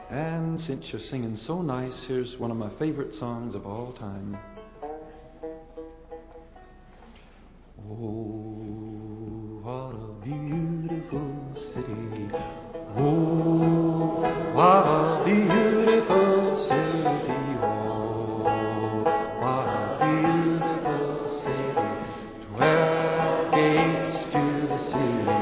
And since you're singing so nice, here's one of my favorite songs of all time. Oh, what a beautiful city. Oh, what a beautiful city. Oh, what a beautiful city. 12 gates to the city.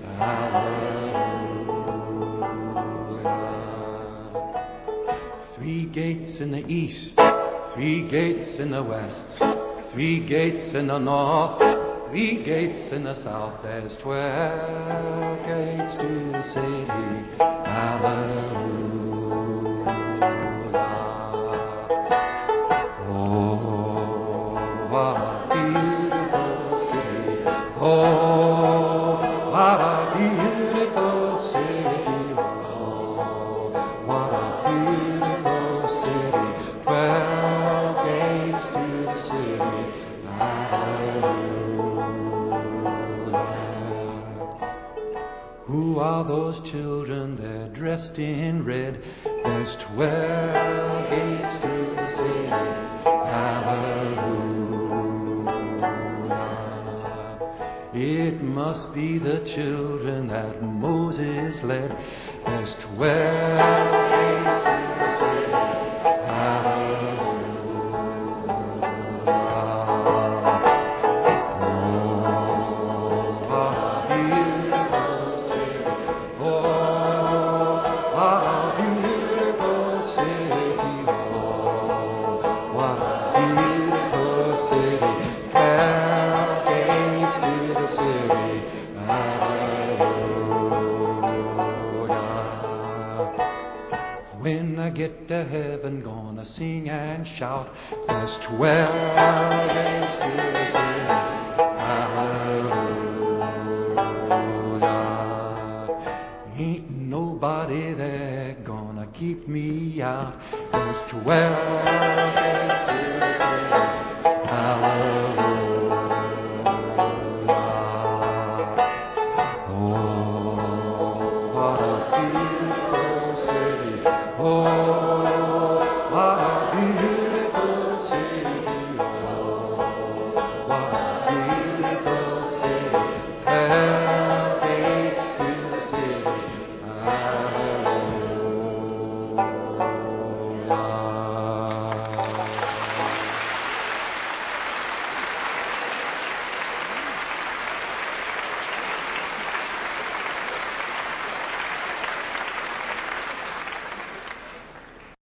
Hallelujah. 3 gates in the east, 3 gates in the west, 3 gates in the north, 3 gates in the south. There's 12 gates to the city. Hallelujah. Oh, what a beautiful city. Oh, what a beautiful city. Oh, what a beautiful city. 12 gates to the city. Who are those children? They're dressed in red. There's 12 gates to the city. Hallelujah. It must be the children that Moses led. There's 12 gates to the city. Hallelujah. When I get to heaven, gonna sing and shout. There's 12 gates to the city. Hallelujah. Ain't nobody there gonna keep me out. There's 12 gates to the city.